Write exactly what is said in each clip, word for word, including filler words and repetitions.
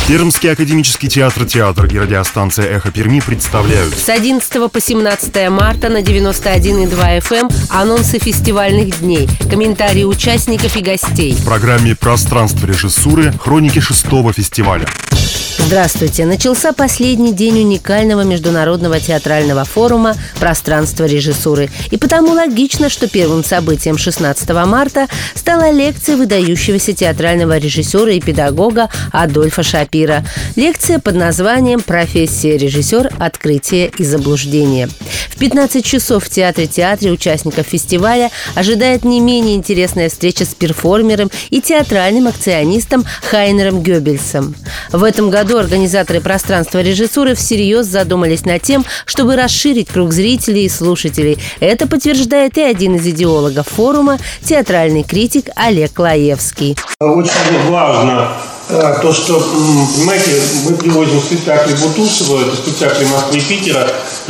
Пермский академический театр «Театр» и радиостанция «Эхо Перми» представляют. С одиннадцатого по семнадцатое марта на девяносто один и два эф эм анонсы фестивальных дней, комментарии участников и гостей. В программе «Пространство режиссуры» хроники шестого фестиваля. Здравствуйте! Начался последний день уникального международного театрального форума «Пространство режиссуры». И потому логично, что первым событием шестнадцатого марта стала лекция выдающегося театрального режиссера и педагога Адольфа Шапира. Лекция под названием «Профессия режиссер. Открытие и заблуждение». В пятнадцать часов в Театре-театре участников фестиваля ожидает не менее интересная встреча с перформером и театральным акционистом Хайнером Гёббельсом. В этом году организаторы «Пространства режиссуры» всерьез задумались над тем, чтобы расширить круг зрителей и слушателей. Это подтверждает и один из идеологов форума, театральный критик Олег Лаевский. Очень важно то, что, понимаете, мы привозим спектакли Бутусова, это спектакли Москвы и Питера.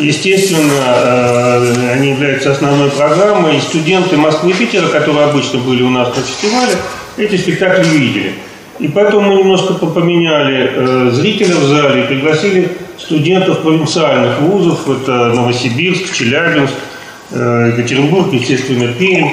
Естественно, они являются основной программой. И студенты Москвы и Питера, которые обычно были у нас на фестивале, эти спектакли видели. И поэтому мы немножко поменяли э, зрителя в зале и пригласили студентов провинциальных вузов. Это Новосибирск, Челябинск, э, Екатеринбург, естественно, Пермь.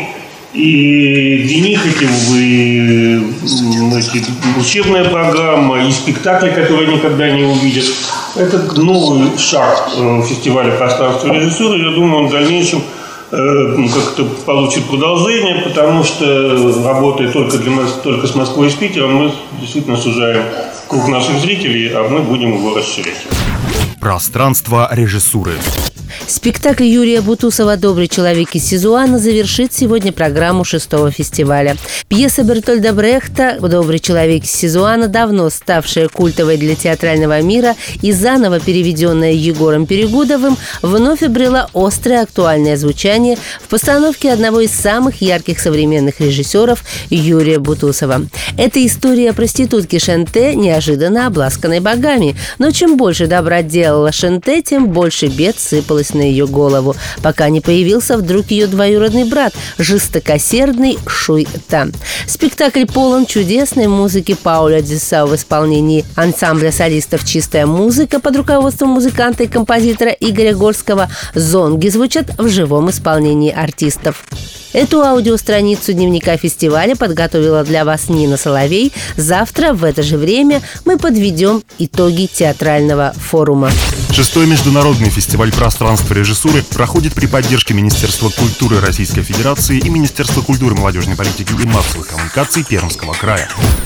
И для них эти, э, эти учебная программа и спектакли, которые никогда не увидят. Это новый шаг э, фестиваля «Пространство режиссуры». Я думаю, он в дальнейшем как-то получит продолжение, потому что работая только, для, только с Москвой и с Питером, мы действительно сужаем круг наших зрителей, а мы будем его расширять. Пространство режиссуры. Спектакль Юрия Бутусова «Добрый человек из Сизуана» завершит сегодня программу шестого фестиваля. Пьеса Бертольда Брехта «Добрый человек из Сизуана», давно ставшая культовой для театрального мира и заново переведенная Егором Перегудовым, вновь обрела острое актуальное звучание в постановке одного из самых ярких современных режиссеров Юрия Бутусова. Это история проститутки Шенте, неожиданно обласканной богами. Но чем больше добра делала Шенте, тем больше бед сыпалось на ее голову, пока не появился вдруг ее двоюродный брат, жестокосердный Шуй Та. Спектакль полон чудесной музыки Пауля Дюссау в исполнении ансамбля солистов «Чистая музыка» под руководством музыканта и композитора Игоря Горского. Зонги звучат в живом исполнении артистов. Эту аудиостраницу дневника фестиваля подготовила для вас Нина Соловей. Завтра в это же время мы подведем итоги театрального форума. Шестой международный фестиваль «Пространство режиссуры» проходит при поддержке Министерства культуры Российской Федерации и Министерства культуры, молодежной политики и массовых коммуникаций Пермского края.